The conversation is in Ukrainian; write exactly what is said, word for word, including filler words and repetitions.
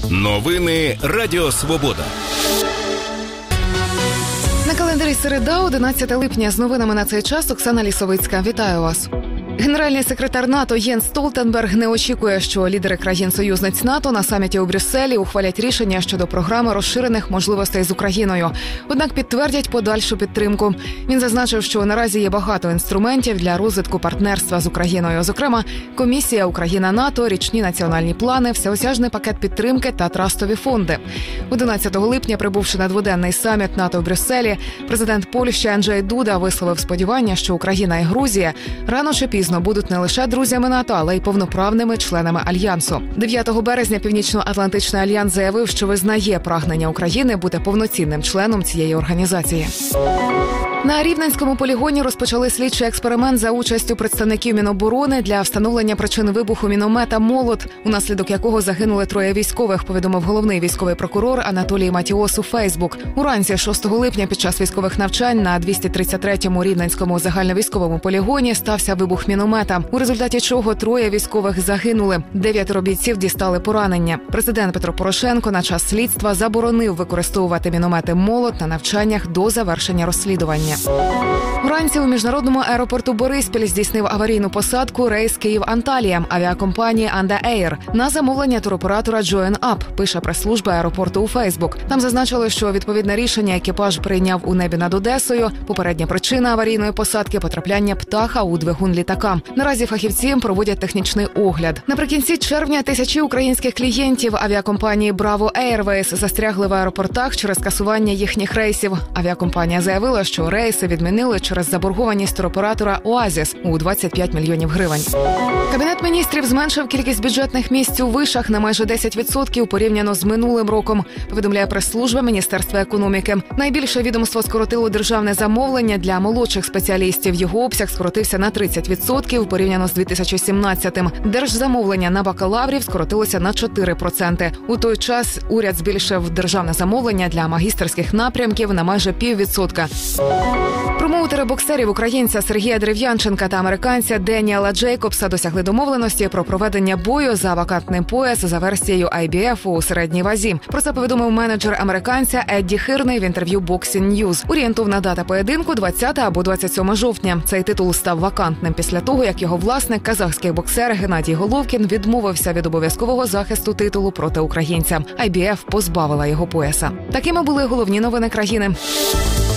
Новини Радіо Свобода. На календарі середа, одинадцяте липня. З новинами на цей час Оксана Лісовицька. Вітаю вас. Генеральний секретар НАТО Єнс Столтенберг не очікує, що лідери країн-союзниць НАТО на саміті у Брюсселі ухвалять рішення щодо програми розширених можливостей з Україною. Однак підтвердять подальшу підтримку. Він зазначив, що наразі є багато інструментів для розвитку партнерства з Україною. Зокрема, Комісія Україна-НАТО, річні національні плани, всеосяжний пакет підтримки та трастові фонди. одинадцятого липня, прибувши на дводенний саміт НАТО в Брюсселі, президент Польщі Анджей Дуда висловив сподівання, що Україна і Грузія рано чи пізно будуть не лише друзями НАТО, але й повноправними членами Альянсу. дев'ятого березня Північно-Атлантичний альянс заявив, що визнає прагнення України бути повноцінним членом цієї організації. На Рівненському полігоні розпочали слідчий експеримент за участю представників Міноборони для встановлення причин вибуху міномета «Молот», унаслідок якого загинули троє військових, повідомив головний військовий прокурор Анатолій Матіос у Фейсбук. Уранці шостого липня під час військових навчань на двісті тридцять третьому Рівненському загальновійськовому полігоні стався вибух міномета, у результаті чого троє військових загинули. Дев'ятеро бійців дістали поранення. Президент Петро Порошенко на час слідства заборонив використовувати міномети «Молот» на навчаннях до завершення розслідування. Вранці у міжнародному аеропорту Бориспіль здійснив аварійну посадку рейс Київ-Анталія авіакомпанії Anda Air на замовлення туроператора Join Up, пише прес-служба аеропорту у Фейсбук. Там зазначили, що відповідне рішення екіпаж прийняв у небі над Одесою. Попередня причина аварійної посадки – потрапляння птаха у двигун літака. Наразі фахівці проводять технічний огляд. Наприкінці червня тисячі українських клієнтів авіакомпанії Bravo Airways застрягли в аеропортах через скасування їхніх рейсів. Авіакомпанія заявила, що рейси відмінили через заборгованість туроператора «Оазіс» у двадцять п'ять мільйонів гривень. Кабінет міністрів зменшив кількість бюджетних місць у вишах на майже десять відсотків порівняно з минулим роком, повідомляє прес-служба Міністерства економіки. Найбільше відомство скоротило державне замовлення для молодших спеціалістів. Його обсяг скоротився на тридцять відсотків порівняно з дві тисячі сімнадцятим. Держзамовлення на бакалаврів скоротилося на чотири відсотки. У той час уряд збільшив державне замовлення для магістерських напрямків на майже піввідсотка. Промоутери боксерів українця Сергія Дерев'янченка та американця Деніела Джейкобса досягли домовленості про проведення бою за вакантний пояс за версією ай бі еф у середній вазі. Про це повідомив менеджер американця Едді Хирний в інтерв'ю Boxing News. Орієнтовна дата поєдинку – двадцяте або двадцять сьоме жовтня. Цей титул став вакантним після того, як його власник, казахський боксер Геннадій Головкін, відмовився від обов'язкового захисту титулу проти українця. ай бі еф позбавила його пояса. Такими були головні новини країни.